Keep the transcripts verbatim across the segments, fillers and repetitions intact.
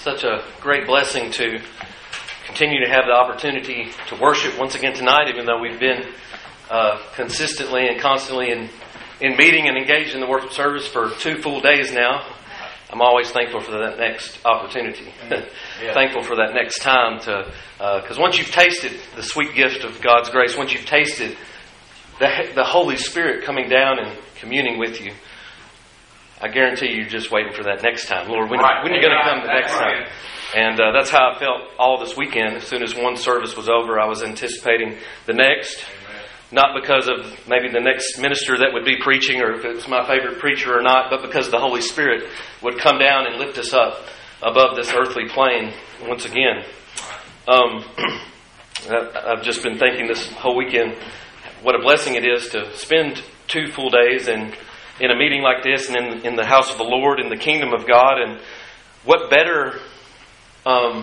such a great blessing to continue to have the opportunity to worship once again tonight, even though we've been uh, consistently and constantly in, in meeting and engaged in the worship service for two full days now. I'm always thankful for that next opportunity. Yeah. Thankful for that next time to, because uh, once you've tasted the sweet gift of God's grace, once you've tasted the, the Holy Spirit coming down and communing with you, I guarantee you you're just waiting for that next time. Lord, when, right. when are you going to come the next time? And uh, that's how I felt all this weekend. As soon as one service was over, I was anticipating the next. Amen. Not because of maybe the next minister that would be preaching or if it's my favorite preacher or not, but because the Holy Spirit would come down and lift us up above this earthly plane once again. Um, I've just been thinking this whole weekend what a blessing it is to spend two full days and in a meeting like this and in, in the house of the Lord, in the kingdom of God. And what better um,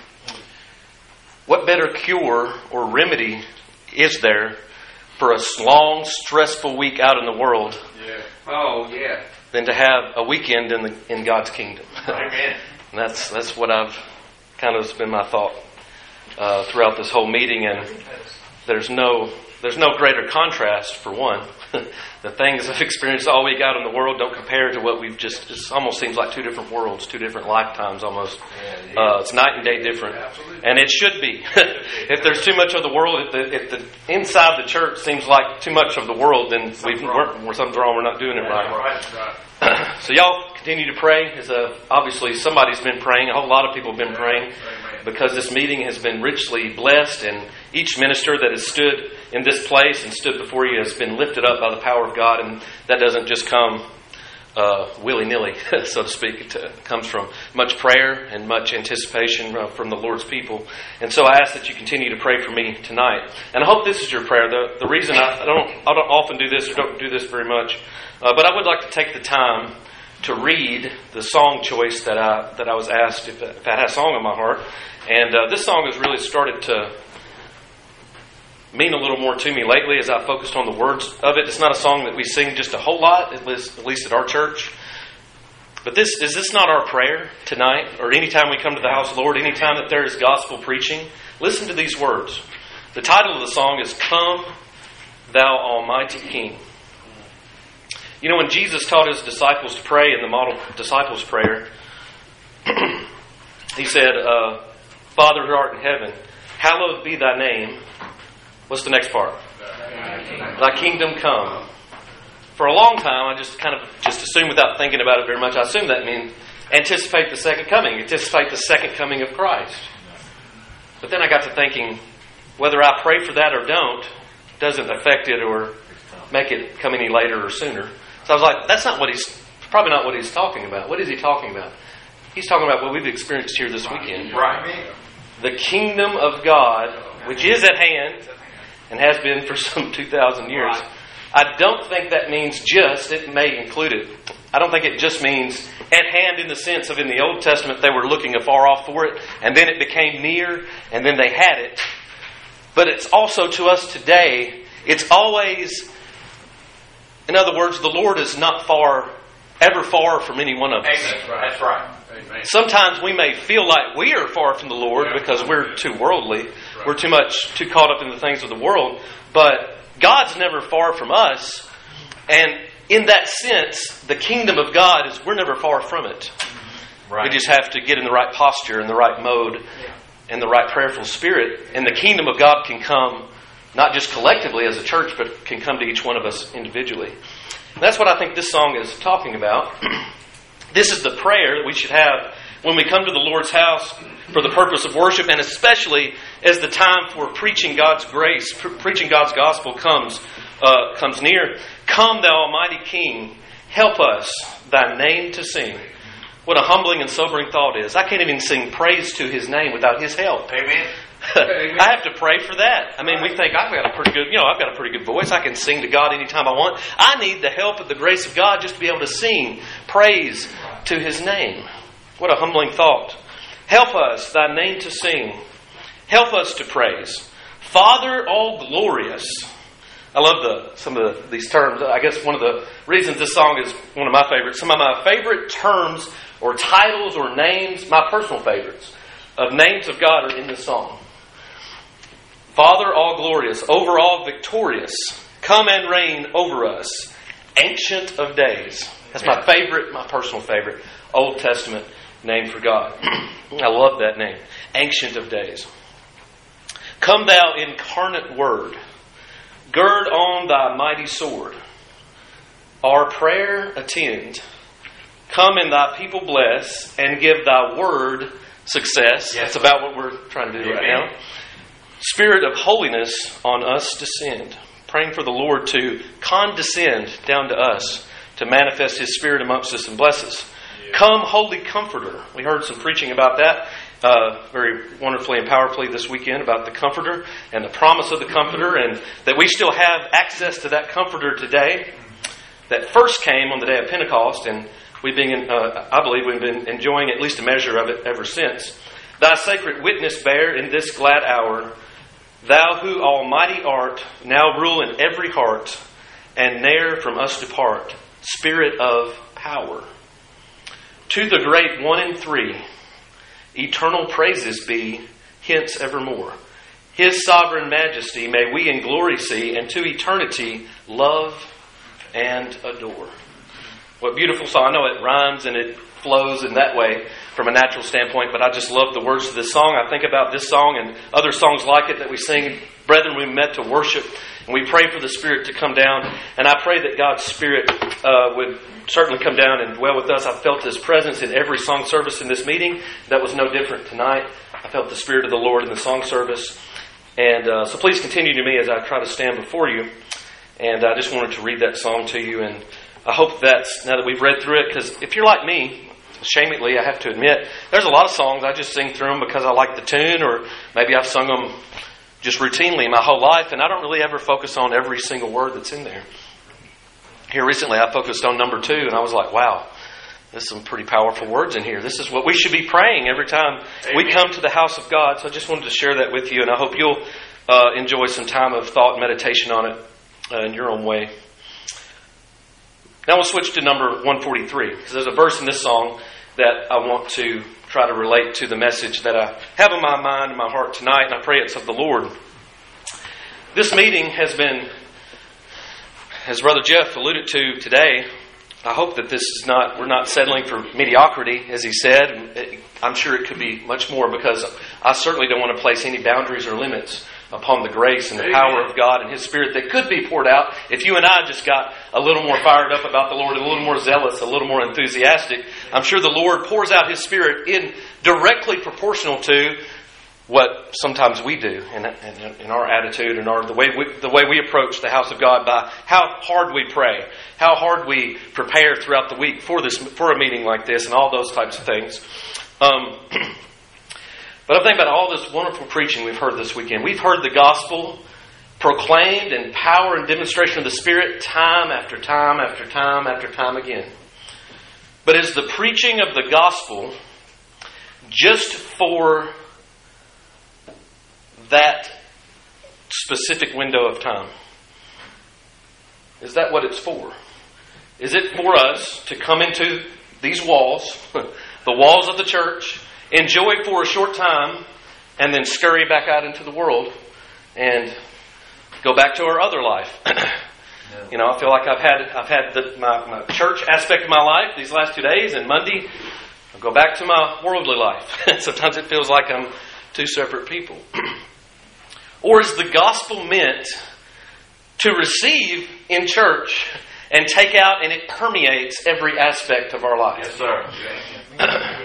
what better cure or remedy is there for a long, stressful week out in the world yeah. Oh, yeah. than to have a weekend in the in God's kingdom? Amen. And that's, that's what I've kind of been my thought uh, throughout this whole meeting. And there's no... There's no greater contrast, for one. The things I've experienced all week out in the world don't compare to what we've just... It almost seems like two different worlds, two different lifetimes almost. Yeah, yeah. Uh, it's night and day different. Absolutely. And it should be. If there's too much of the world, if the, if the inside the church seems like too much of the world, then we've, we're, something's wrong, we're not doing it right. right, right. So y'all continue to pray. As a, obviously, somebody's been praying. A whole lot of people have been praying because this meeting has been richly blessed, and each minister that has stood in this place and stood before you has been lifted up by the power of God, and that doesn't just come uh, willy-nilly, so to speak. It uh, comes from much prayer and much anticipation uh, from the Lord's people. And so I ask that you continue to pray for me tonight. And I hope this is your prayer. The, the reason I, I don't I don't often do this or don't do this very much, uh, but I would like to take the time to read the song choice that I that I was asked if, if I had a song in my heart. And uh, this song has really started to mean a little more to me lately as I focused on the words of it. It's not a song that we sing just a whole lot, at least, at least at our church. But this is this not our prayer tonight, or anytime we come to the house of the Lord, anytime that there is gospel preaching? Listen to these words. The title of the song is Come, Thou Almighty King. You know, when Jesus taught His disciples to pray in the model disciples' prayer, He said, uh, Father who art in heaven, hallowed be Thy name. What's the next part? Thy kingdom come. For a long time, I just kind of just assumed without thinking about it very much, I assumed that means anticipate the second coming, anticipate the second coming of Christ. But then I got to thinking, whether I pray for that or don't, doesn't affect it or make it come any later or sooner. So I was like, that's not what he's, probably not what he's talking about. What is he talking about? He's talking about what we've experienced here this weekend. Right. The kingdom of God, which is at hand, and has been for some two thousand years. Right. I don't think that means just, it may include it. I don't think it just means at hand in the sense of in the Old Testament they were looking afar off for it, and then it became near, and then they had it. But it's also to us today, it's always, in other words, the Lord is not far, ever far from any one of us. That's right. That's right. Amen. Sometimes we may feel like we are far from the Lord because we're too worldly. We're too much, too caught up in the things of the world. But God's never far from us. And in that sense, the kingdom of God is we're never far from it. Right. We just have to get in the right posture, in the right mode, and the right prayerful spirit. And the kingdom of God can come not just collectively as a church, but can come to each one of us individually. And that's what I think this song is talking about. This is the prayer that we should have when we come to the Lord's house for the purpose of worship, and especially as the time for preaching God's grace, pre- preaching God's gospel comes uh, comes near. Come, Thou Almighty King, help us Thy name to sing. What a humbling and sobering thought is. I can't even sing praise to His name without His help. Amen. I have to pray for that. I mean, we think I've got a pretty good, you know, I've got a pretty good voice. I can sing to God anytime I want. I need the help of the grace of God just to be able to sing praise to His name. What a humbling thought. Help us Thy name to sing. Help us to praise. Father all glorious, I love the some of the, these terms. I guess one of the reasons this song is one of my favorites. Some of my favorite terms or titles or names, my personal favorites, of names of God are in this song. Father, all glorious, over all victorious, come and reign over us, Ancient of Days. That's my favorite, my personal favorite, Old Testament name for God. I love that name, Ancient of Days. Come thou incarnate Word, gird on thy mighty sword. Our prayer attend. Come and thy people bless, and give thy word success. Yes. That's about what we're trying to do right now. Spirit of holiness on us descend. Praying for the Lord to condescend down to us, to manifest His Spirit amongst us and bless us. Yeah. Come, Holy Comforter. We heard some preaching about that uh, very wonderfully and powerfully this weekend about the Comforter and the promise of the Comforter, and that we still have access to that Comforter today that first came on the day of Pentecost, and we've been, uh, I believe we've been enjoying at least a measure of it ever since. Thy sacred witness bear in this glad hour, Thou who almighty art, now rule in every heart, and ne'er from us depart, Spirit of power. To the great one and three, eternal praises be, hence evermore. His sovereign majesty may we in glory see, and to eternity love and adore. What beautiful song. I know it rhymes and it flows in that way from a natural standpoint, but I just love the words of this song. I think about this song and other songs like it that we sing. Brethren, we met to worship, and we pray for the Spirit to come down. And I pray that God's Spirit uh, would certainly come down and dwell with us. I felt His presence in every song service in this meeting. That was no different tonight. I felt the Spirit of the Lord in the song service. And uh, so please continue to me as I try to stand before you. And I just wanted to read that song to you. And I hope that's, now that we've read through it, because if you're like me, ashamedly, I have to admit, there's a lot of songs I just sing through them because I like the tune, or maybe I've sung them just routinely my whole life, and I don't really ever focus on every single word that's in there. Here recently, I focused on number two, and I was like, wow, there's some pretty powerful words in here. This is what we should be praying every time Amen. We come to the house of God. So I just wanted to share that with you, and I hope you'll uh, enjoy some time of thought and meditation on it uh, in your own way. Now we'll switch to number one forty-three, because there's a verse in this song that I want to try to relate to the message that I have in my mind and my heart tonight, and I pray it's of the Lord. This meeting has been, as Brother Jeff alluded to today, I hope that this is not, we're not settling for mediocrity, as he said. I'm sure it could be much more, because I certainly don't want to place any boundaries or limits upon the grace and the power of God and His Spirit that could be poured out if you and I just got a little more fired up about the Lord, a little more zealous, a little more enthusiastic. I'm sure the Lord pours out His Spirit in directly proportional to what sometimes we do in, in, in our attitude and our the way we, the way we approach the house of God, by how hard we pray, how hard we prepare throughout the week for this for a meeting like this, and all those types of things. Um, But I think about all this wonderful preaching we've heard this weekend. We've heard the gospel proclaimed in power and demonstration of the Spirit time after time after time after time again. But is the preaching of the gospel just for that specific window of time? Is that what it's for? Is it for us to come into these walls, the walls of the church, enjoy for a short time, and then scurry back out into the world and go back to our other life? No. You know, I feel like I've had I've had the, my, my church aspect of my life these last two days, and Monday I'll go back to my worldly life. Sometimes it feels like I'm two separate people. Or is the gospel meant to receive in church and take out, and it permeates every aspect of our life? Yes, sir.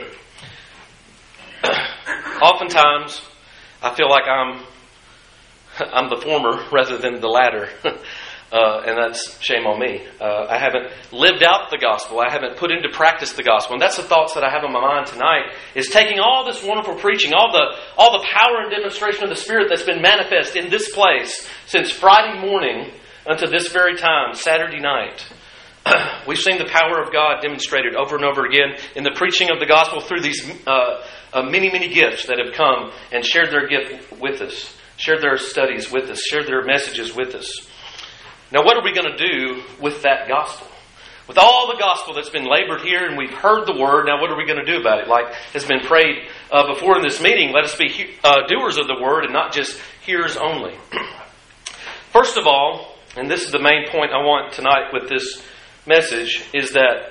Oftentimes, I feel like I'm I'm the former rather than the latter. Uh, and that's shame on me. Uh, I haven't lived out the gospel. I haven't put into practice the gospel. And that's the thoughts that I have on my mind tonight, is taking all this wonderful preaching, all the all the power and demonstration of the Spirit that's been manifest in this place since Friday morning until this very time, Saturday night. We've seen the power of God demonstrated over and over again in the preaching of the gospel through these uh, uh, many, many gifts that have come and shared their gift with us, shared their studies with us, shared their messages with us. Now, what are we going to do with that gospel? With all the gospel that's been labored here and we've heard the word, now what are we going to do about it? Like has been prayed uh, before in this meeting, let us be he- uh, doers of the word and not just hearers only. First of all, and this is the main point I want tonight with this message, is that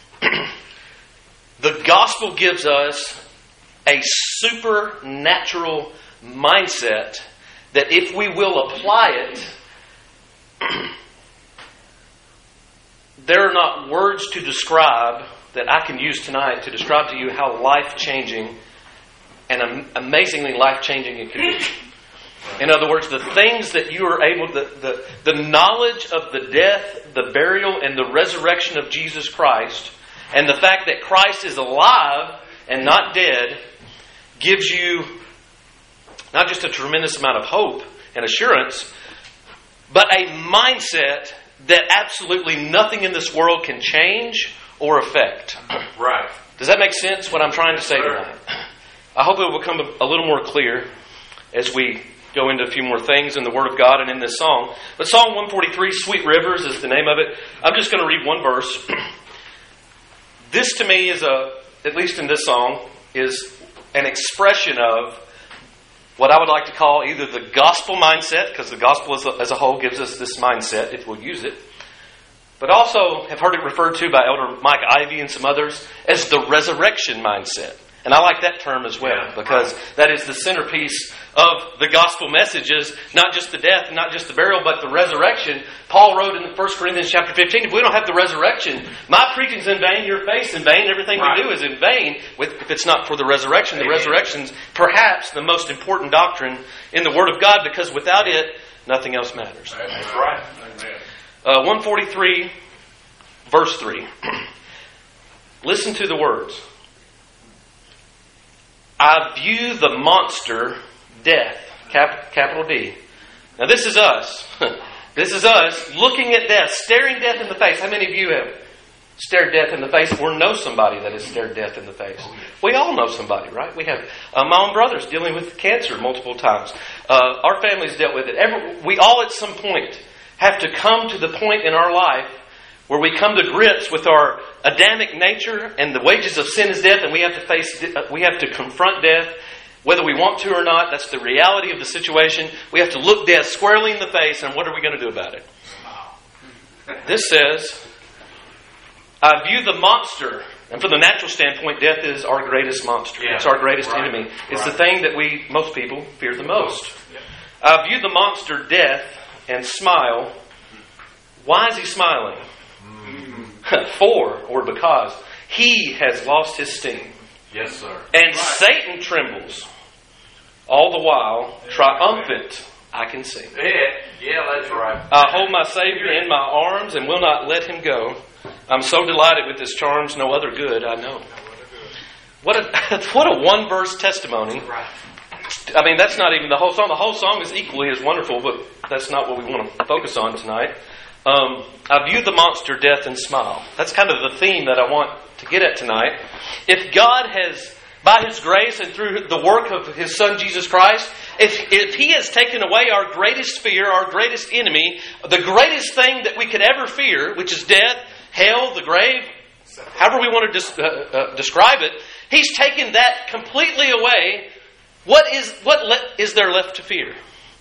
the gospel gives us a supernatural mindset that if we will apply it, there are not words to describe that I can use tonight to describe to you how life-changing and amazingly life-changing it can be. In other words, the things that you are able, the, the, the knowledge of the death, the burial, and the resurrection of Jesus Christ, and the fact that Christ is alive and not dead, gives you not just a tremendous amount of hope and assurance, but a mindset that absolutely nothing in this world can change or affect. Right. Does that make sense, what I'm trying to say tonight? I hope it will become a, a little more clear as we go into a few more things in the Word of God and in this song. But Psalm one forty-three, Sweet Rivers, is the name of it. I'm just going to read one verse. This to me is a, at least in this song, is an expression of what I would like to call either the gospel mindset, because the gospel as a, as a whole gives us this mindset if we'll use it, but also have heard it referred to by Elder Mike Ivey and some others as the resurrection mindset. And I like that term as well, because that is the centerpiece of the gospel messages, not just the death, not just the burial, but the resurrection. Paul wrote in First Corinthians chapter fifteen, if we don't have the resurrection, my preaching's in vain, your faith's in vain, everything right. we do is in vain if it's not for the resurrection. The resurrection's perhaps the most important doctrine in the Word of God, because without it, nothing else matters. That's right. Uh, one forty-three, verse three. Listen to the words. I view the monster, death, cap, capital D. Now this is us. This is us looking at death, staring death in the face. How many of you have stared death in the face or know somebody that has stared death in the face? We all know somebody, right? We have uh, my own brother's dealing with cancer multiple times. Uh, our family's dealt with it. Every, we all at some point have to come to the point in our life where we come to grips with our Adamic nature and the wages of sin is death, and we have to face, we have to confront death, whether we want to or not. That's the reality of the situation. We have to look death squarely in the face, and what are we going to do about it? This says, I view the monster, and from the natural standpoint, death is our greatest monster. Yeah. It's our greatest right. enemy. It's right. the thing that we, most people, fear the most. Yeah. I view the monster, death, and smile. Why is he smiling? For, or because, he has lost his sting. Yes, sir. And right. Satan trembles. All the while, triumphant, I can see. Yeah, yeah, that's right. I hold my Savior in my arms and will not let him go. I'm so delighted with his charms, no other good I know. What a what a one verse testimony. I mean, that's not even the whole song. The whole song is equally as wonderful, but that's not what we want to focus on tonight. Um, I view the monster, death, and smile. That's kind of the theme that I want to get at tonight. If God has, by His grace and through the work of His Son Jesus Christ, if, if He has taken away our greatest fear, our greatest enemy, the greatest thing that we could ever fear, which is death, hell, the grave, however we want to des- uh, uh, describe it, He's taken that completely away. What is what le- is there left to fear?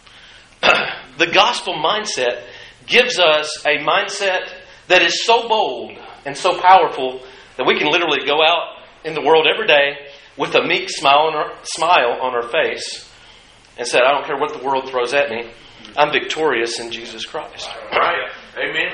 The gospel mindset gives us a mindset that is so bold and so powerful that we can literally go out in the world every day with a meek smile on our, smile on our face and say, I don't care what the world throws at me, I'm victorious in Jesus Christ. Right. Amen.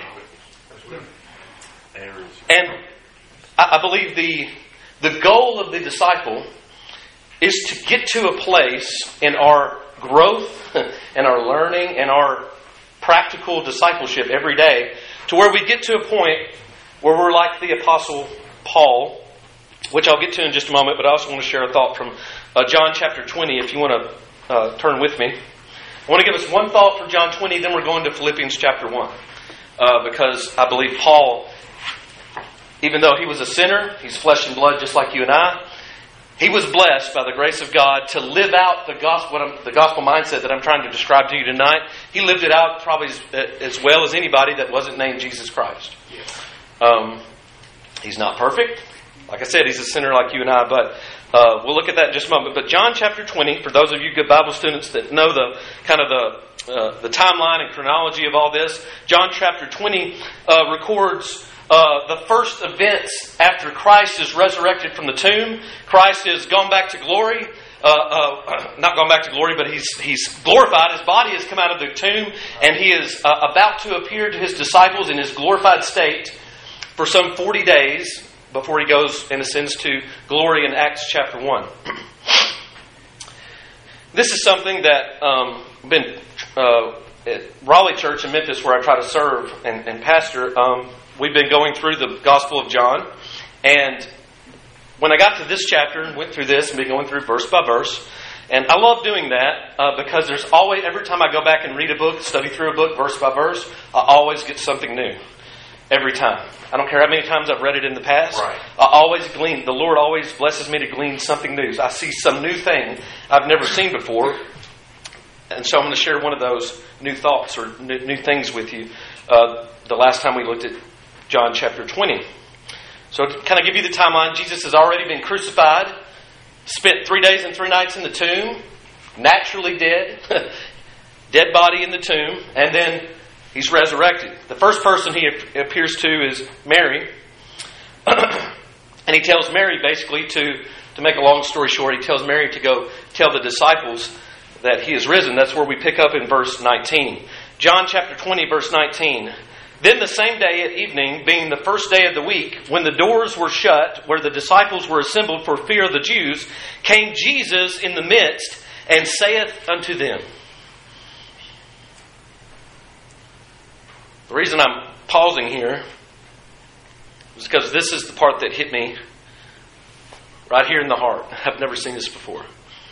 And I, I believe the, the goal of the disciple is to get to a place in our growth and our learning and our practical discipleship every day to where we get to a point where we're like the Apostle Paul, which I'll get to in just a moment, but I also want to share a thought from uh, John chapter twenty, if you want to uh, turn with me. I want to give us one thought from John twenty, then we're going to Philippians chapter one. Uh, because I believe Paul, even though he was a sinner, he's flesh and blood just like you and I, he was blessed by the grace of God to live out the gospel, what I'm, the gospel mindset that I'm trying to describe to you tonight. He lived it out probably as, as well as anybody that wasn't named Jesus Christ. Um, he's not perfect. Like I said, he's a sinner like you and I, but uh, we'll look at that in just a moment. But John chapter twenty, for those of you good Bible students that know the kind of the uh, the timeline and chronology of all this, John chapter twenty uh, records Uh, the first events after Christ is resurrected from the tomb. Christ is gone back to glory. Uh, uh, not gone back to glory, but he's he's glorified. His body has come out of the tomb, and he is uh, about to appear to his disciples in his glorified state for some forty days before he goes and ascends to glory in Acts chapter one. This is something that um, been uh, at Raleigh Church in Memphis, where I try to serve and, and pastor. Um, We've been going through the Gospel of John, and when I got to this chapter and went through this and been going through verse by verse, and I love doing that uh, because there's always, every time I go back and read a book, study through a book verse by verse, I always get something new. Every time. I don't care how many times I've read it in the past. Right. I always glean. The Lord always blesses me to glean something new. I see some new thing I've never seen before, and so I'm going to share one of those new thoughts or new, new things with you. Uh, the last time we looked at John chapter twenty. So to kind of give you the timeline, Jesus has already been crucified, spent three days and three nights in the tomb, naturally dead, dead body in the tomb, and then he's resurrected. The first person he appears to is Mary, and he tells Mary basically to, to make a long story short, he tells Mary to go tell the disciples that he is risen. That's where we pick up in verse nineteen. John chapter twenty, verse nineteen. Then the same day at evening, being the first day of the week, when the doors were shut, where the disciples were assembled for fear of the Jews, came Jesus in the midst, and saith unto them. The reason I'm pausing here is because this is the part that hit me right here in the heart. I've never seen this before.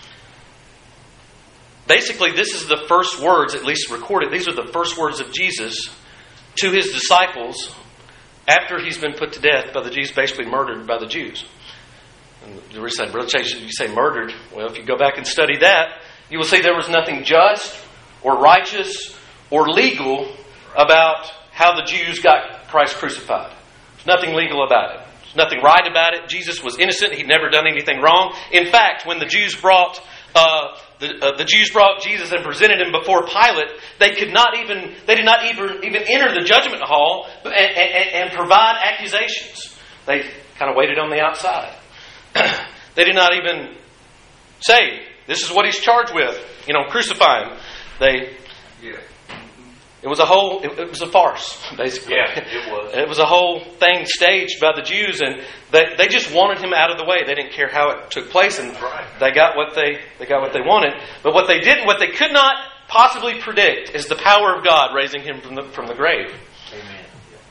Basically, this is the first words, at least recorded. These are the first words of Jesus to his disciples after he's been put to death by the Jews, basically murdered by the Jews. And the reason, Brother Chase, you say murdered. Well, if you go back and study that, you will see there was nothing just or righteous or legal about how the Jews got Christ crucified. There's nothing legal about it. There's nothing right about it. Jesus was innocent. He'd never done anything wrong. In fact, when the Jews brought uh, the, uh, the Jews brought Jesus and presented him before Pilate, they could not even they did not even even enter the judgment hall and, and, and provide accusations. They kind of waited on the outside. They did not even say, "This is what he's charged with." You know, crucify him. They. Yeah. It was a whole, it, it was a farce, basically. Yeah, it was. It was a whole thing staged by the Jews, and they, they just wanted him out of the way. They didn't care how it took place, and right. they got what they they got what they wanted. But what they didn't, what they could not possibly predict, is the power of God raising him from the from the grave. Amen.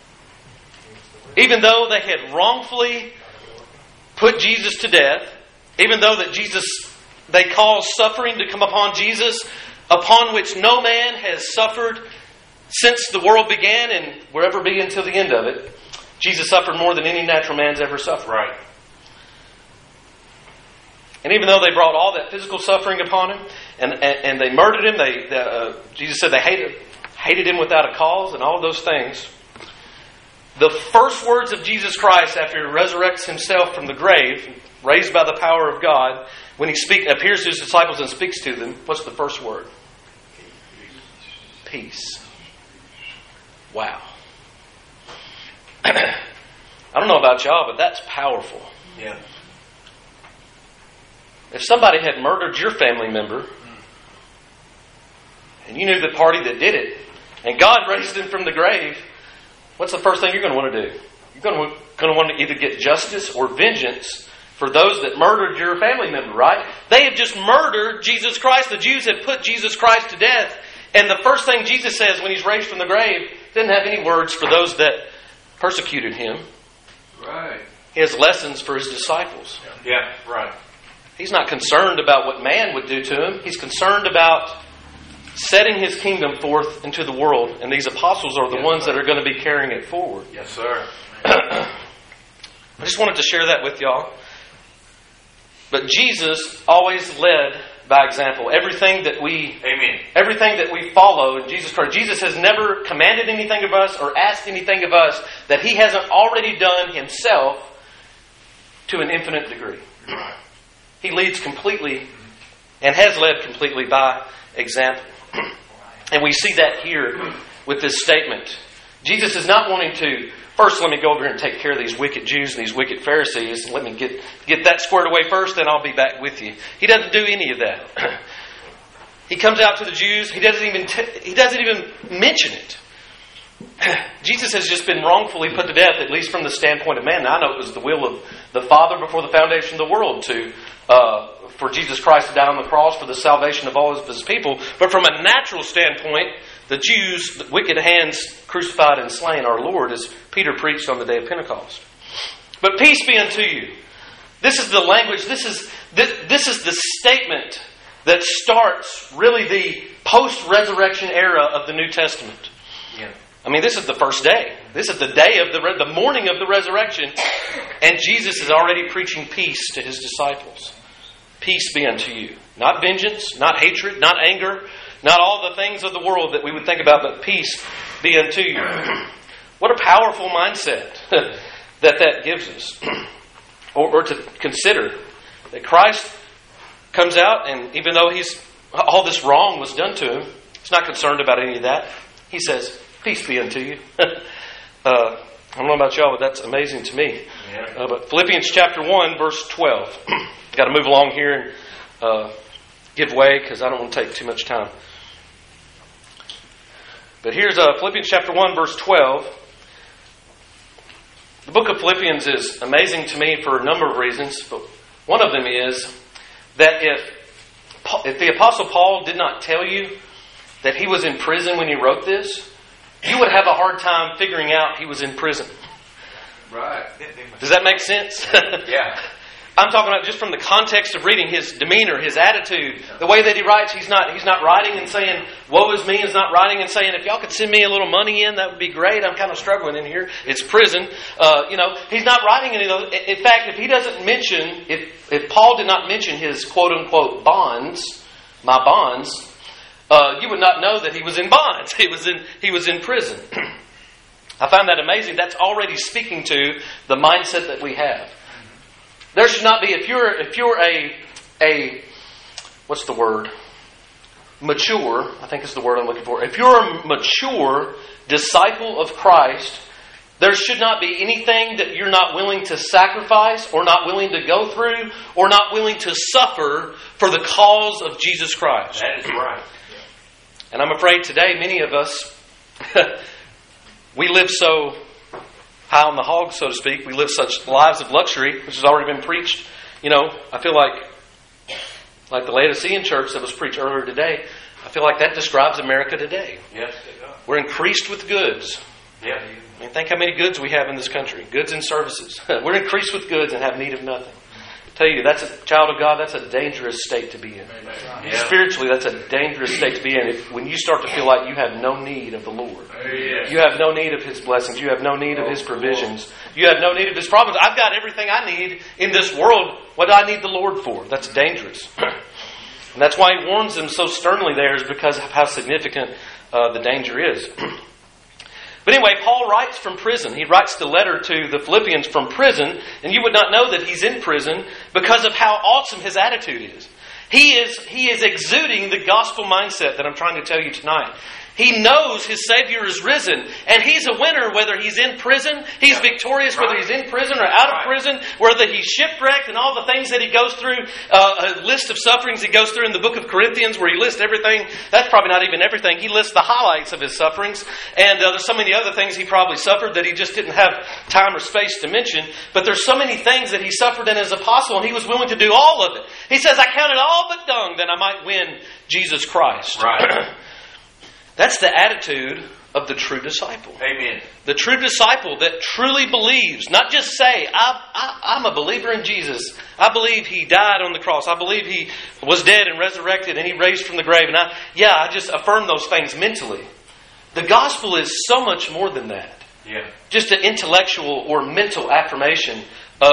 Even though they had wrongfully put Jesus to death, even though that Jesus, they caused suffering to come upon Jesus, upon which no man has suffered since the world began and will ever be until the end of it. Jesus suffered more than any natural man's ever suffered. Right. And even though they brought all that physical suffering upon him, and, and, and they murdered him, they, they uh, Jesus said they hated, hated him without a cause, and all of those things. The first words of Jesus Christ after he resurrects himself from the grave, raised by the power of God, when he speak, appears to his disciples and speaks to them, what's the first word? Peace. Wow. I don't know about y'all, but that's powerful. Yeah. If somebody had murdered your family member, and you knew the party that did it, and God raised them from the grave, what's the first thing you're going to want to do? You're going to, going to want to either get justice or vengeance for those that murdered your family member, right? They had just murdered Jesus Christ. The Jews had put Jesus Christ to death. And the first thing Jesus says when he's raised from the grave didn't have any words for those that persecuted him. Right. He has lessons for his disciples. Yeah, right. He's not concerned about what man would do to him. He's concerned about setting his kingdom forth into the world. And these apostles are the yes, ones sir. that are going to be carrying it forward. Yes, sir. I just wanted to share that with y'all. But Jesus always led by example. Everything that we Amen. everything that we follow in Jesus Christ. Jesus has never commanded anything of us or asked anything of us that He hasn't already done Himself to an infinite degree. He leads completely and has led completely by example. And we see that here with this statement. Jesus is not wanting to, first let me go over here and take care of these wicked Jews and these wicked Pharisees. Let me get, get that squared away first, then I'll be back with you. He doesn't do any of that. He comes out to the Jews. He doesn't even t- he doesn't even mention it. Jesus has just been wrongfully put to death, at least from the standpoint of man. Now, I know it was the will of the Father before the foundation of the world to uh, for Jesus Christ to die on the cross for the salvation of all of His people. But from a natural standpoint, the Jews, the wicked hands, crucified and slain our Lord, as Peter preached on the day of Pentecost. But peace be unto you. This is the language, this is this, this is the statement that starts really the post-resurrection era of the New Testament. Yeah. I mean, this is the first day. This is the day of the re- the morning of the resurrection, and Jesus is already preaching peace to His disciples. Peace be unto you. Not vengeance, not hatred, not anger, not all the things of the world that we would think about, but peace be unto you. What a powerful mindset that that gives us. Or, or to consider that Christ comes out, and even though he's all this wrong was done to Him, He's not concerned about any of that. He says, peace be unto you. uh, I don't know about y'all, but that's amazing to me. Yeah. Uh, but Philippians chapter one, verse twelve. Got to move along here and uh, give way because I don't want to take too much time. But here's uh, Philippians chapter one, verse twelve. The book of Philippians is amazing to me for a number of reasons, but one of them is that if if the Apostle Paul did not tell you that he was in prison when he wrote this, you would have a hard time figuring out he was in prison. Right. Does that make sense? Yeah. I'm talking about just from the context of reading his demeanor, his attitude, the way that he writes. He's not he's not writing and saying, woe is me. He's not writing and saying, if y'all could send me a little money in, that would be great. I'm kind of struggling in here. It's prison. Uh, you know, he's not writing any of those. In fact, if he doesn't mention, if, if Paul did not mention his quote-unquote bonds, my bonds, uh, you would not know that he was in bonds. He was in, he was in prison. I find that amazing. That's already speaking to the mindset that we have. There should not be, if you're if you're a a what's the word? Mature, I think is the word I'm looking for. If you're a mature disciple of Christ, there should not be anything that you're not willing to sacrifice or not willing to go through or not willing to suffer for the cause of Jesus Christ. That is right. And I'm afraid today many of us we live so high on the hog, so to speak. We live such lives of luxury, which has already been preached. You know, I feel like, like the Laodicean church that was preached earlier today, I feel like that describes America today. Yes. We're increased with goods. Yeah. I mean, think how many goods we have in this country. Goods and services. We're increased with goods and have need of nothing. I tell you, that's a child of God, that's a dangerous state to be in. Yeah. Spiritually, that's a dangerous state to be in. If, when you start to feel like you have no need of the Lord. Yes. You have no need of His blessings. You have no need of His provisions. You have no need of His providence. I've got everything I need in this world. What do I need the Lord for? That's dangerous. And that's why He warns them so sternly there, is because of how significant uh, the danger is. But anyway, Paul writes from prison. He writes the letter to the Philippians from prison, and you would not know that he's in prison because of how awesome his attitude is. He is he is exuding the gospel mindset that I'm trying to tell you tonight. He knows his Savior is risen, and he's a winner whether he's in prison. He's victorious whether he's in prison or out of prison, whether he's shipwrecked and all the things that he goes through, uh, a list of sufferings he goes through in the book of Corinthians where he lists everything. That's probably not even everything. He lists the highlights of his sufferings, and uh, there's so many other things he probably suffered that he just didn't have time or space to mention. But there's so many things that he suffered in as apostle, and he was willing to do all of it. He says, I count it all but dung that I might win Jesus Christ. Right. That's the attitude of the true disciple. Amen. The true disciple that truly believes, not just say, I, I, I'm a believer in Jesus. I believe He died on the cross. I believe He was dead and resurrected and He raised from the grave. And I, yeah, I just affirm those things mentally. The gospel is so much more than that. Yeah. Just an intellectual or mental affirmation of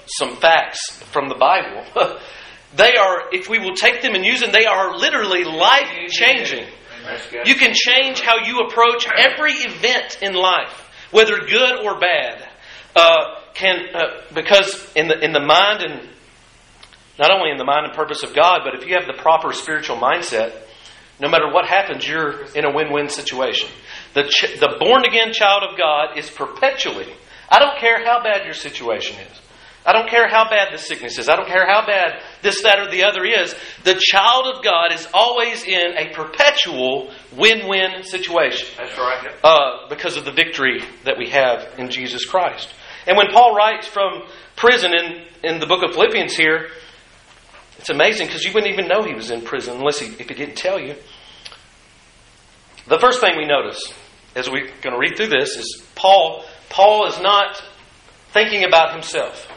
some facts from the Bible. They are, if we will take them and use them, they are literally life-changing. You can change how you approach every event in life, whether good or bad. Uh, can uh, because in the in the mind and not only in the mind and purpose of God, but if you have the proper spiritual mindset, no matter what happens, you're in a win-win situation. The ch- the born-again child of God is perpetually. I don't care how bad your situation is. I don't care how bad the sickness is. I don't care how bad this, that, or the other is. The child of God is always in a perpetual win-win situation. That's right. Uh, because of the victory that we have in Jesus Christ. And when Paul writes from prison in, in the book of Philippians here, it's amazing because you wouldn't even know he was in prison unless he, if he didn't tell you. The first thing we notice as we're going to read through this is Paul, Paul is not thinking about himself.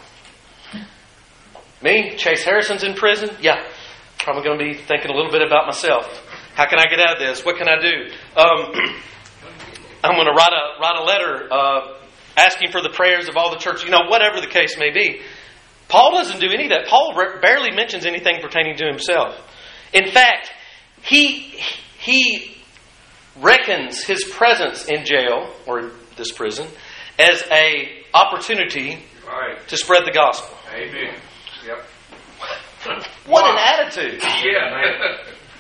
Me, Chase Harrison's in prison? Yeah. Probably going to be thinking a little bit about myself. How can I get out of this? What can I do? Um, I'm going to write a write a letter uh, asking for the prayers of all the church. You know, whatever the case may be. Paul doesn't do any of that. Paul barely mentions anything pertaining to himself. In fact, he he reckons his presence in jail or this prison as a opportunity right. to spread the gospel. Amen. Yep. What wow. an attitude! Yeah.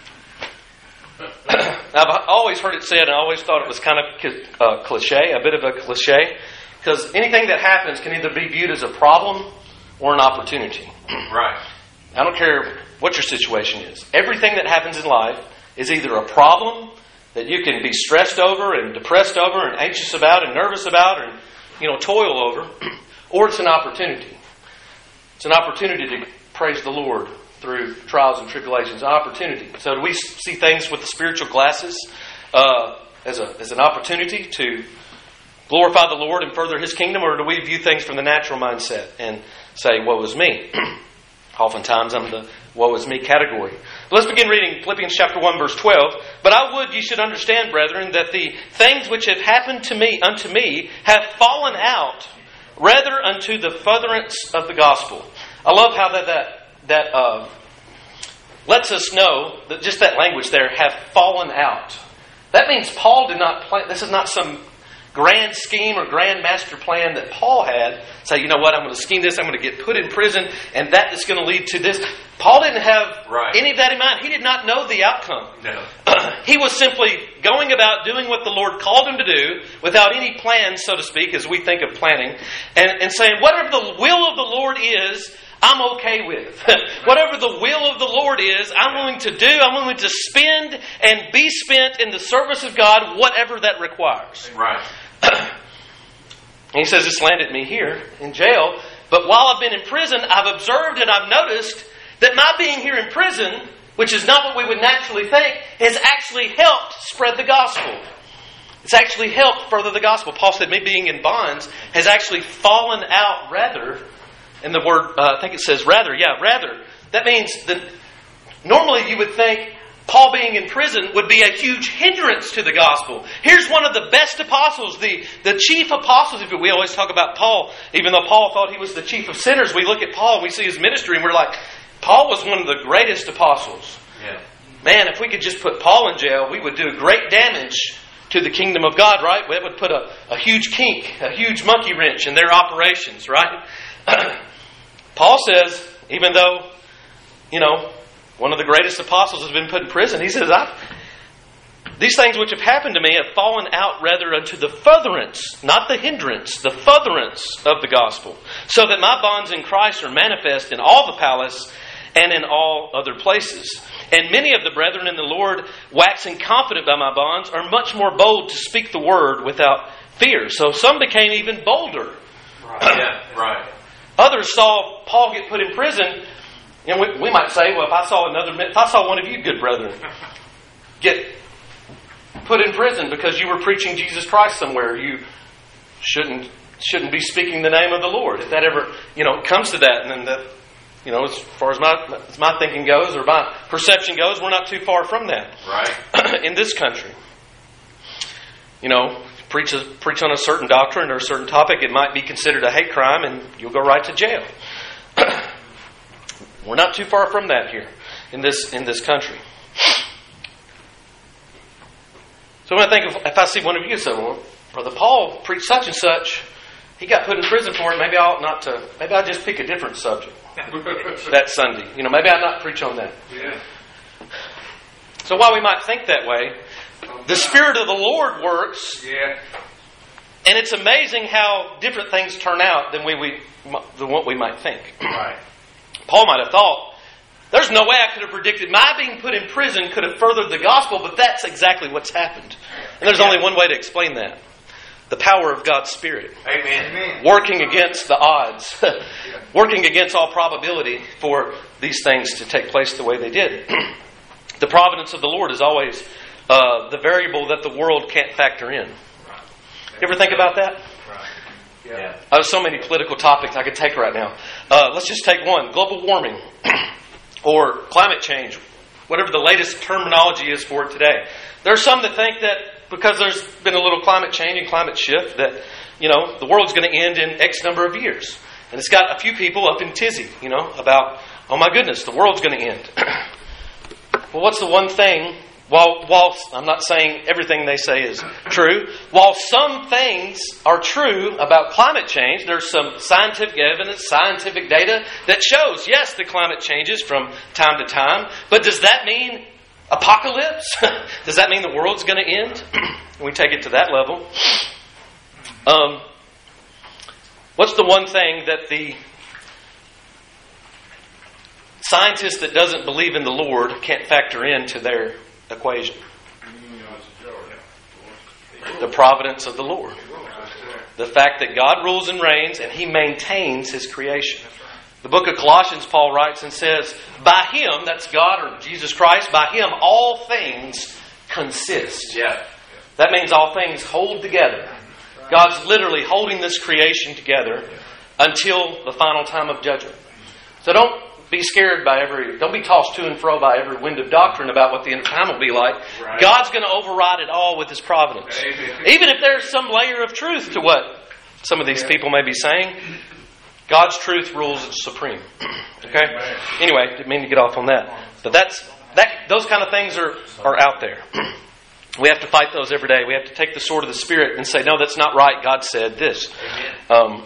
I've always heard it said, and I always thought it was kind of uh, cliche, a bit of a cliche, because anything that happens can either be viewed as a problem or an opportunity. Right. I don't care what your situation is. Everything that happens in life is either a problem that you can be stressed over and depressed over and anxious about and nervous about and, you know, toil over, or it's an opportunity. It's an opportunity to praise the Lord through trials and tribulations. An opportunity. So do we see things with the spiritual glasses uh, as a as an opportunity to glorify the Lord and further His kingdom, or do we view things from the natural mindset and say, woe is me? Oftentimes I'm the woe is me category. Let's begin reading Philippians chapter one, verse twelve. But I would you should understand, brethren, that the things which have happened to me unto me have fallen out rather unto the furtherance of the gospel. I love how that that that uh, lets us know that just that language there, have fallen out. That means Paul did not plan. This is not some grand scheme or grand master plan that Paul had. Say, you know what, I'm going to scheme this, I'm going to get put in prison, and that is going to lead to this. Paul didn't have right. any of that in mind. He did not know the outcome. No. He was simply going about doing what the Lord called him to do without any plans, so to speak, as we think of planning, and, and saying, whatever the will of the Lord is, I'm okay with. Whatever the will of the Lord is, I'm willing to do. I'm willing to spend and be spent in the service of God, whatever that requires. Right. And he says, this landed me here in jail. But while I've been in prison, I've observed and I've noticed that my being here in prison, which is not what we would naturally think, has actually helped spread the gospel. It's actually helped further the gospel. Paul said, me being in bonds has actually fallen out rather. And the word, uh, I think it says rather. Yeah, rather. That means that normally you would think Paul being in prison would be a huge hindrance to the gospel. Here's one of the best apostles, the, the chief apostles. If we always talk about Paul, even though Paul thought he was the chief of sinners, we look at Paul and we see his ministry and we're like, Paul was one of the greatest apostles. Yeah. Man, if we could just put Paul in jail, we would do great damage to the kingdom of God, right? That would put a, a huge kink, a huge monkey wrench in their operations, right? Paul says, even though, you know, one of the greatest apostles has been put in prison, he says, I, these things which have happened to me have fallen out rather unto the furtherance, not the hindrance, the furtherance of the gospel, so that my bonds in Christ are manifest in all the palace and in all other places. And many of the brethren in the Lord, waxing confident by my bonds, are much more bold to speak the word without fear. So some became even bolder. Right. Yeah, right. Others saw Paul get put in prison, and we, we might say, well, if I saw another, if I saw one of you good brethren get put in prison because you were preaching Jesus Christ somewhere, you shouldn't shouldn't be speaking the name of the Lord. If that ever, you know, comes to that, and then that, you know, as far as my as my thinking goes or my perception goes, we're not too far from that. Right. In this country, you know. Preach, a, preach on a certain doctrine or a certain topic, it might be considered a hate crime and you'll go right to jail. We're not too far from that here in this in this country. So when I think of, if I see one of you say, well, Brother Paul preached such and such, he got put in prison for it, maybe I ought not to, maybe I'll just pick a different subject that Sunday. You know, maybe I'll not preach on that. Yeah. So while we might think that way, the Spirit of the Lord works. Yeah. And it's amazing how different things turn out than we, we than what we might think. Right. Paul might have thought, there's no way I could have predicted my being put in prison could have furthered the gospel, but that's exactly what's happened. And there's only one way to explain that. The power of God's Spirit. Amen. Amen. Working against the odds. Working against all probability for these things to take place the way they did. The providence of the Lord is always uh, the variable that the world can't factor in. You ever think about that? Right. Yeah. Uh, there's so many political topics I could take right now. Uh, let's just take one. Global warming. Or climate change. Whatever the latest terminology is for it today. There are some that think that because there's been a little climate change and climate shift that, you know, the world's going to end in X number of years. And it's got a few people up in tizzy, you know, about, oh my goodness, the world's going to end. Well, what's the one thing, while, while I'm not saying everything they say is true, while some things are true about climate change, there's some scientific evidence, scientific data that shows, yes, the climate changes from time to time, but does that mean apocalypse? Does that mean the world's going to end? We take it to that level. Um, what's the one thing that the scientist that doesn't believe in the Lord can't factor into their equation? The providence of the Lord. The fact that God rules and reigns and He maintains His creation. The book of Colossians, Paul writes and says, by Him, that's God or Jesus Christ, by Him all things consist. Yeah. That means all things hold together. God's literally holding this creation together until the final time of judgment. So don't be scared by every, don't be tossed to and fro by every wind of doctrine about what the end of time will be like. Right. God's going to override it all with His providence. Amen. Even if there's some layer of truth to what some of these people may be saying, God's truth rules supreme. Okay? Anyway, didn't mean to get off on that. But that's that. Those kind of things are, are out there. We have to fight those every day. We have to take the sword of the Spirit and say, no, that's not right. God said this. Um,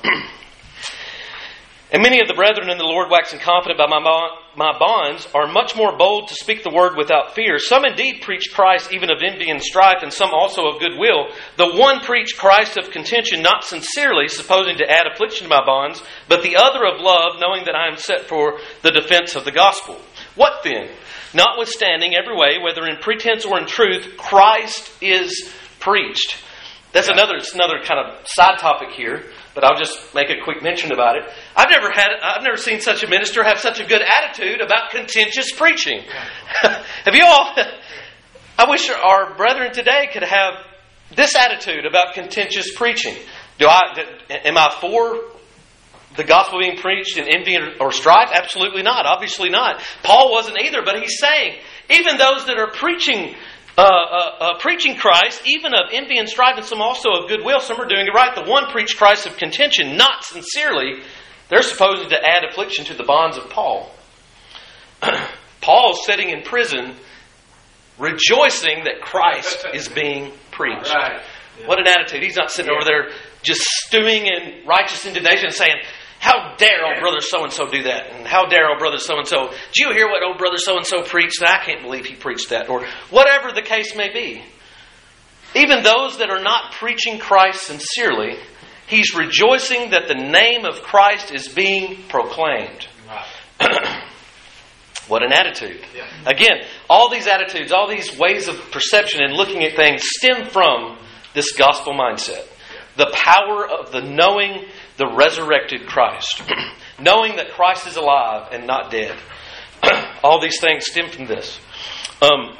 and many of the brethren in the Lord, waxing confident by my, my bonds, are much more bold to speak the word without fear. Some indeed preach Christ even of envy and strife, and some also of goodwill. The one preached Christ of contention, not sincerely, supposing to add affliction to my bonds, but the other of love, knowing that I am set for the defense of the gospel. What then? Notwithstanding every way, whether in pretense or in truth, Christ is preached. That's another, it's another kind of side topic here, but I'll just make a quick mention about it. I've never had, I've never seen such a minister have such a good attitude about contentious preaching. Have you all? I wish our brethren today could have this attitude about contentious preaching. Do I? Am I for the gospel being preached in envy or strife? Absolutely not. Obviously not. Paul wasn't either, but he's saying even those that are preaching. Uh, uh, uh, preaching Christ, even of envy and strife, and some also of goodwill. Some are doing it right. The one preached Christ of contention, not sincerely. They're supposed to add affliction to the bonds of Paul. Paul's sitting in prison, rejoicing that Christ is being preached. Right. Yeah. What an attitude. He's not sitting over there just stewing in righteous indignation and saying, how dare old brother so-and-so do that? And how dare old brother so-and-so? Did you hear what old brother so-and-so preached? And I can't believe he preached that. Or whatever the case may be. Even those that are not preaching Christ sincerely, he's rejoicing that the name of Christ is being proclaimed. What an attitude. Yeah. Again, all these attitudes, all these ways of perception and looking at things stem from this gospel mindset. The power of the knowing the resurrected Christ. Knowing that Christ is alive and not dead. All these things stem from this. Um,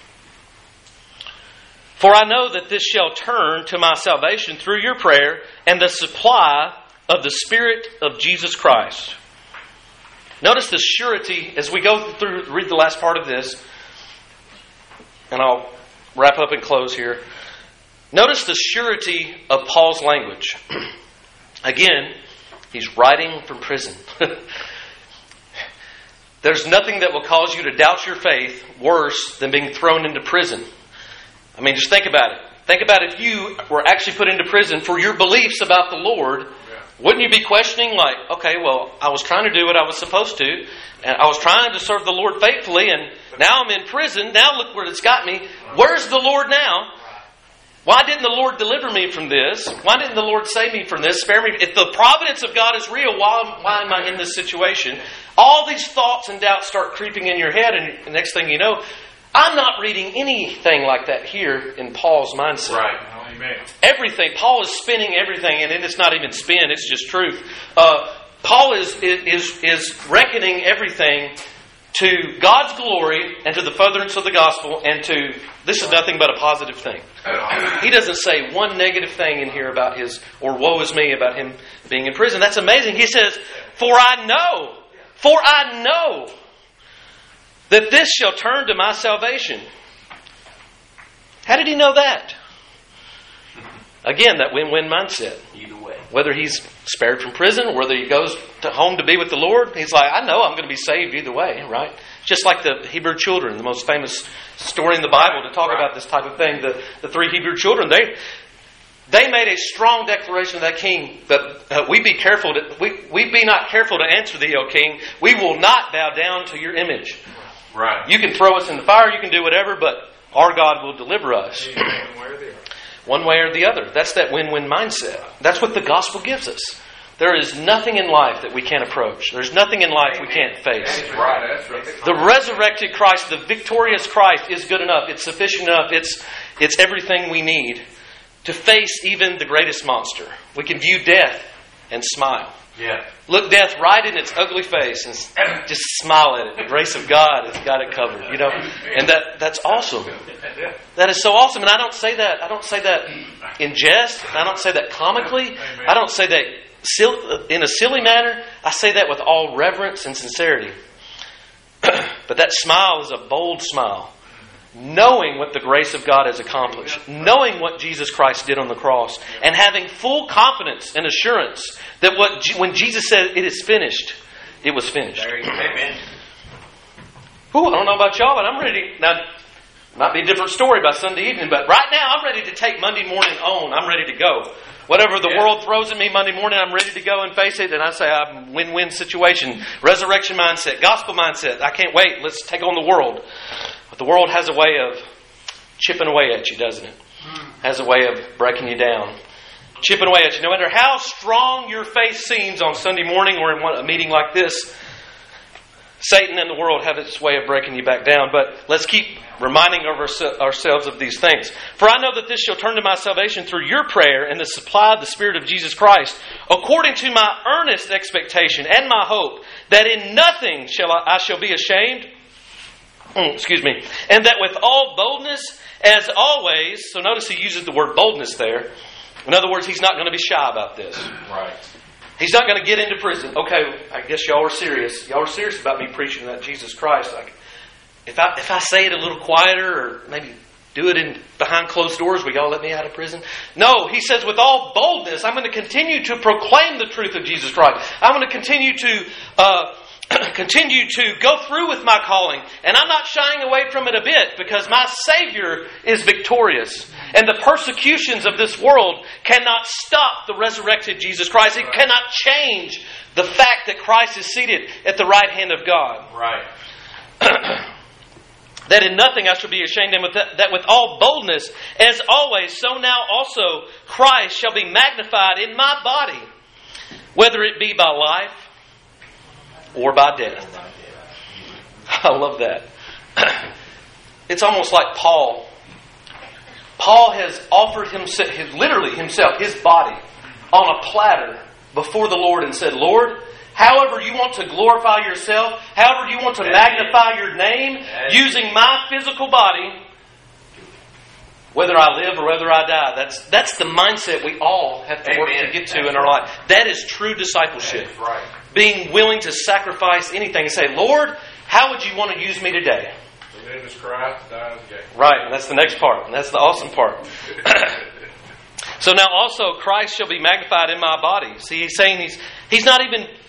For I know that this shall turn to my salvation through your prayer and the supply of the Spirit of Jesus Christ. Notice the surety as we go through, read the last part of this, and I'll wrap up and close here. Notice the surety of Paul's language. Again, he's writing from prison. The There's nothing that will cause you to doubt your faith worse than being thrown into prison. I mean, just think about it. Think about if you were actually put into prison for your beliefs about the Lord. Yeah. Wouldn't you be questioning like, okay, well, I was trying to do what I was supposed to, and I was trying to serve the Lord faithfully, and now I'm in prison. Now look where it's got me. Where's the Lord now? Why didn't the Lord deliver me from this? Why didn't the Lord save me from this? Spare me. If the providence of God is real, why, why am I in this situation? All these thoughts and doubts start creeping in your head, and the next thing you know, I'm not reading anything like that here in Paul's mindset. Right. Amen. Everything. Paul is spinning everything, and it's not even spin, it's just truth. Uh, Paul is, is, is reckoning everything to God's glory and to the furtherance of the gospel, and to, this is nothing but a positive thing. He doesn't say one negative thing in here about his, or woe is me, about him being in prison. That's amazing. He says, for I know, for I know that this shall turn to my salvation. How did he know that? Again, that win-win mindset. Either way. Whether he's spared from prison or whether he goes to home to be with the Lord, he's like, I know I'm going to be saved either way, right? Just like the Hebrew children, the most famous story in the Bible to talk about this type of thing. The, the three Hebrew children, they they made a strong declaration to that king, but uh, we be careful to, we, we be not careful to answer thee, O king. We will not bow down to your image. Right. You can throw us in the fire, you can do whatever, but our God will deliver us. One way or the other. That's that win-win mindset. That's what the gospel gives us. There is nothing in life that we can't approach. There's nothing in life we can't face. That's right. That's right. The resurrected Christ, the victorious Christ is good enough. It's sufficient enough. It's, it's everything we need to face even the greatest monster. We can view death and smile. Yeah. Look death right in its ugly face and just smile at it. The grace of God has got it covered, you know. And that that's awesome. That is so awesome. And I don't say that. I don't say that in jest. I don't say that comically. I don't say that in a silly manner. I say that with all reverence and sincerity. But that smile is a bold smile. Knowing what the grace of God has accomplished, knowing what Jesus Christ did on the cross, and having full confidence and assurance that what when Jesus said it is finished, it was finished. Amen. Ooh, I don't know about y'all, but I'm ready. Now, might be a different story by Sunday evening, but right now I'm ready to take Monday morning on. I'm ready to go. Whatever the yeah. world throws at me Monday morning, I'm ready to go and face it. And I say, I'm win-win situation, resurrection mindset, gospel mindset. I can't wait. Let's take on the world. But the world has a way of chipping away at you, doesn't it? Has a way of breaking you down. Chipping away at you. No matter how strong your faith seems on Sunday morning or in a meeting like this, Satan and the world have its way of breaking you back down. But let's keep reminding ourselves of these things. For I know that this shall turn to my salvation through your prayer and the supply of the Spirit of Jesus Christ, according to my earnest expectation and my hope, that in nothing shall I, I shall be ashamed. Excuse me. And that with all boldness, as always, so notice he uses the word boldness there. In other words, he's not going to be shy about this. Right. He's not going to get into prison. Okay, I guess y'all are serious. Y'all are serious about me preaching that Jesus Christ. Like, if I if I say it a little quieter, or maybe do it in behind closed doors, will y'all let me out of prison? No, he says, with all boldness, I'm going to continue to proclaim the truth of Jesus Christ. I'm going to continue to uh, continue to go through with my calling. And I'm not shying away from it a bit, because my Savior is victorious. And the persecutions of this world cannot stop the resurrected Jesus Christ. It cannot change the fact that Christ is seated at the right hand of God. Right. That in nothing I shall be ashamed, and with that, that with all boldness, as always, so now also Christ shall be magnified in my body, whether it be by life or by death. I love that. It's almost like Paul. Paul has offered himself, his, literally himself, his body, on a platter before the Lord and said, Lord, however you want to glorify yourself, however you want to magnify your name, using my physical body, whether I live or whether I die. That's that's the mindset we all have to work to get to in our life. That is true discipleship. Right. Being willing to sacrifice anything and say, Lord, how would you want to use me today? The name is Christ, died again. Right, and that's the next part. And that's the awesome part. So now also Christ shall be magnified in my body. See, he's saying he's he's not even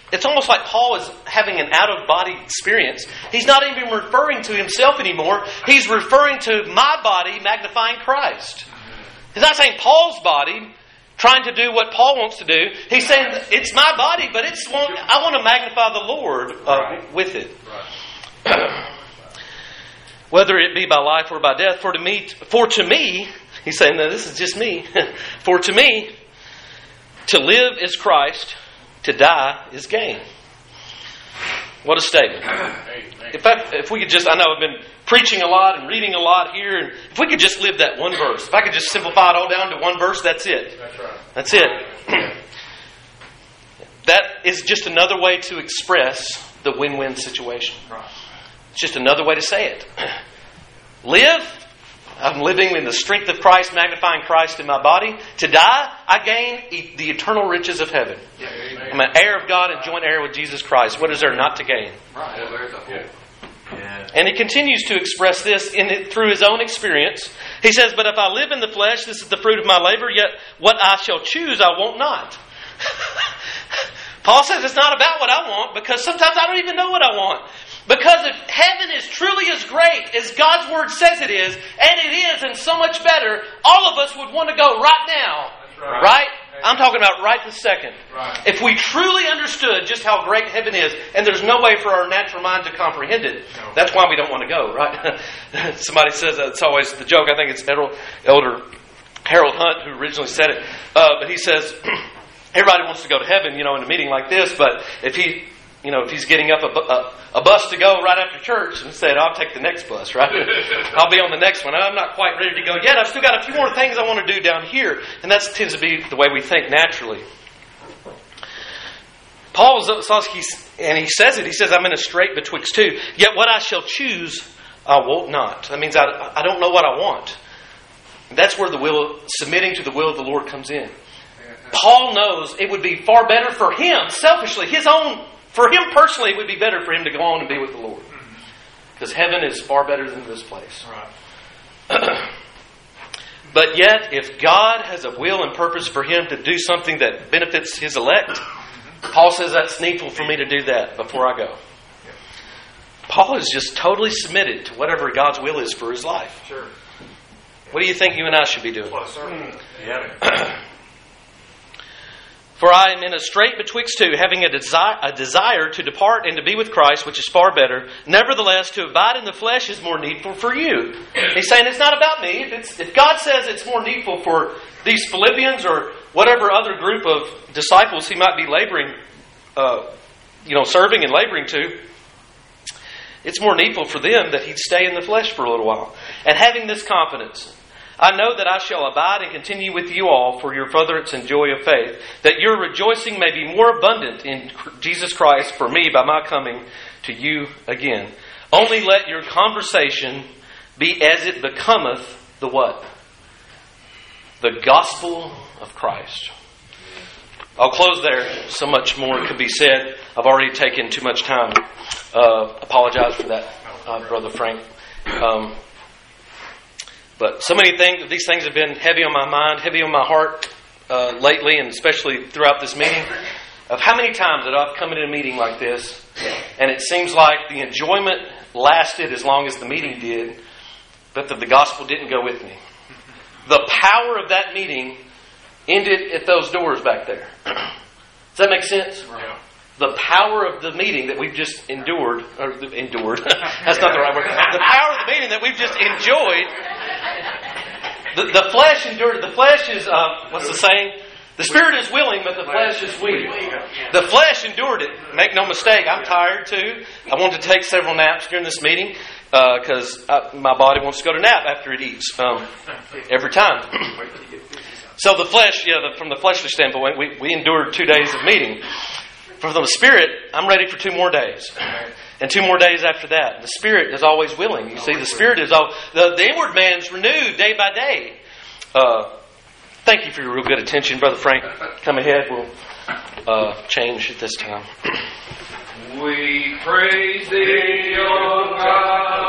it's almost like Paul is having an out-of-body experience. He's not even referring to himself anymore. He's referring to my body magnifying Christ. He's not saying Paul's body trying to do what Paul wants to do. He's saying it's my body, but it's I want to magnify the Lord uh, right. with it. Right. Whether it be by life or by death, for to me, for to me, he's saying, no, this is just me. For to me, to live is Christ, to die is gain. What a statement. If, I, if we could just, I know I've been preaching a lot and reading a lot here, and if we could just live that one verse, if I could just simplify it all down to one verse, that's it. That's right. That's it. That is just another way to express the win-win situation. It's just another way to say it. Live, I'm living in the strength of Christ, magnifying Christ in my body. To die, I gain e- the eternal riches of heaven. Yeah, I'm an heir of God and joint heir with Jesus Christ. What is there not to gain? Right. Yeah, there's a whole. Yeah. And he continues to express this in it through his own experience. He says, but if I live in the flesh, this is the fruit of my labor, yet what I shall choose, I won't not. Paul says it's not about what I want, because sometimes I don't even know what I want. Because if heaven is truly as great as God's Word says it is, and it is, and so much better, all of us would want to go right now. That's right. Right? I'm talking about right this second. Right. If we truly understood just how great heaven is, and there's no way for our natural mind to comprehend it, no. That's why we don't want to go, right? Somebody says that it's always the joke. I think it's Elder, Elder Harold Hunt who originally said it. Uh, but he says, everybody wants to go to heaven, you know, in a meeting like this, but if he... You know, if he's getting up a, a, a bus to go right after church, instead, I'll take the next bus, right? I'll be on the next one. I'm not quite ready to go yet. I've still got a few more things I want to do down here. And that tends to be the way we think naturally. Paul, and he says it, he says, I'm in a strait betwixt two. Yet what I shall choose, I won't not. That means I, I don't know what I want. That's where the will, submitting to the will of the Lord comes in. Paul knows it would be far better for him, selfishly, his own. For him personally, it would be better for him to go on and be with the Lord. Because heaven is far better than this place. Right. But yet, if God has a will and purpose for him to do something that benefits his elect, Paul says that's needful for me to do that before I go. Paul is just totally submitted to whatever God's will is for his life. Sure. What do you think you and I should be doing? Well, sir. Yeah. For I am in a strait betwixt two, having a desire, a desire to depart and to be with Christ, which is far better. Nevertheless, to abide in the flesh is more needful for you. He's saying it's not about me. If, it's, if God says it's more needful for these Philippians or whatever other group of disciples he might be laboring, uh, you know, serving and laboring to, it's more needful for them that he'd stay in the flesh for a little while. And having this confidence, I know that I shall abide and continue with you all for your furtherance and joy of faith, that your rejoicing may be more abundant in Jesus Christ for me by my coming to you again. Only let your conversation be as it becometh the what? The gospel of Christ. I'll close there. So much more could be said. I've already taken too much time. Uh, apologize for that, uh, Brother Frank. Um, But so many things, these things have been heavy on my mind, heavy on my heart uh, lately, and especially throughout this meeting. Of how many times that I've come into a meeting like this, and it seems like the enjoyment lasted as long as the meeting did, but that the gospel didn't go with me. The power of that meeting ended at those doors back there. Does that make sense? Yeah. The power of the meeting that we've just endured, or endured, that's not the right word. The power of the meeting that we've just enjoyed, the, the flesh endured. The flesh is, uh, what's the saying? The spirit is willing, but the flesh is weak. The flesh endured it. Make no mistake, I'm tired too. I want to take several naps during this meeting because uh, my body wants to go to nap after it eats um, every time. So the flesh, yeah, the, from the fleshly standpoint, we, we endured two days of meeting. For the Spirit, I'm ready for two more days. And two more days after that. The Spirit is always willing. You see, the Spirit is all... The, the inward man's renewed day by day. Uh, thank you for your real good attention. Brother Frank, come ahead. We'll uh, change at this time. We praise thee, O God.